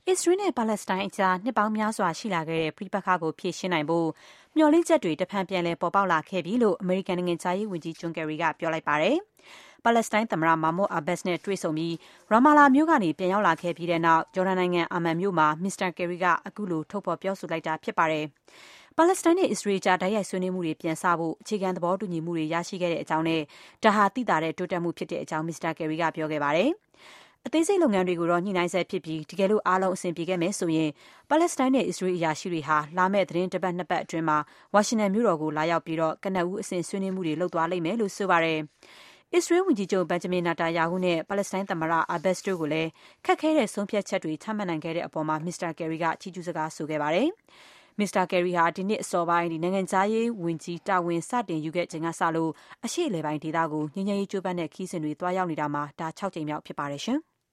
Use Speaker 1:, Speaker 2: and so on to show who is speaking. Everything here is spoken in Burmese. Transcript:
Speaker 1: အစ္စရေးနဲ့ပါလက်စတိုင်းအကြားနှစ်ပေါင်းများစွာရှိလာခဲ့တဲ့ပဋိပက္ခကိုဖြေရှင်းနိုင်ဖို့မျှော်လင့်ချက်တွေတဖန်ပြန်လည်ပေါ်ပေါက်လာခဲ့ပြီလို့အမေရိကန်နိုင်ငံခြားရေးဝန်ကြီးဂျွန်ကယ်ရီကပြောလိုက်ပါတယ်။ပါလက်စတိုင်းသမ္မတမာမွတ်အာဘတ်စ်နဲ့တွေ့ဆုံပြီးရာမာလာမြို့ကနေပြန်ရောက်လာခဲ့ပြီးတဲ့နောက်ဂျော်ဒန်နိုင်ငံအာမန်မြို့မှာမစ္စတာကယ်ရီကအခုလိုထုတ်ဖော်ပြောဆိုလိုက်တာဖြစ်ပါတယ်။ပါလက်စတိုင်းနဲ့အစ္စရေးကြားတိုက်ရိုက်ဆွေးနွေးမှုတွေပြန်စဖို့အခြေခံသဘောတူညီမှုတွေရရှိခဲ့တဲ့အကြောင်းနဲ့ဒါဟာသိသာတဲ့တိုးတက်မှုဖြစ်တဲ့အကြောင်းမစ္စတာကယ်ရီကပြောခဲ့ပါတယ်။အသေးစိတ်လုပ်ငန်းတွေကိုတော့ညှိနှိုင်းဆဲဖြစ်ပြီးတကယ်လို့အားလုံးအဆင်ပြေခဲ့မယ်ဆိုရင်ပါလက်စတိုင်းနဲ့အစ္စရေးအရာရှိတွေဟာလာမယ့်သတင်းတစ်ပတ်နှစ်ပတ်အတွင်းမှာဝါရှင်တန်မြို့တော်ကိုလာရောက်ပြီးကနဦးအဆင့်ဆွေးနွေးမှုတွေလုပ်သွားလိမ့်မယ်လို့ဆိုပါတယ်။အစ္စရေးဝန်ကြီးချုပ်ဘင်ဂျမင်နာတာယာဟုနဲ့ပါလက်စတိုင်းသမ္မတအာဘတ်စ်တို့ကိုလည်းခက်ခဲတဲ့ဆုံးဖြတ်ချက်တွေချမှတ်နိုင်ခဲ့တဲ့အပေါ်မှာမစ္စတာကယ်ရီကချီးကျူးစကားဆိုခဲ့ပါတယ်။မစ္စတာကယ်ရီဟာဒီနှစ်အစောပိုင်းနိုင်ငံခြားရေးဝန်ကြီးတာဝန်စတင်ယူခဲ့ချိန်ကစလို့အရှေ့အလယ်ပိုင်းဒေသကိုငြိမ်းချမ်းရေးကြိုးပမ်းတဲ့ခရီးစဉ်တွေသွားရောက်နေတာမှာဒါ6ကြိမ်မြောက်ဖြစ်ပါတယ်ရှင်။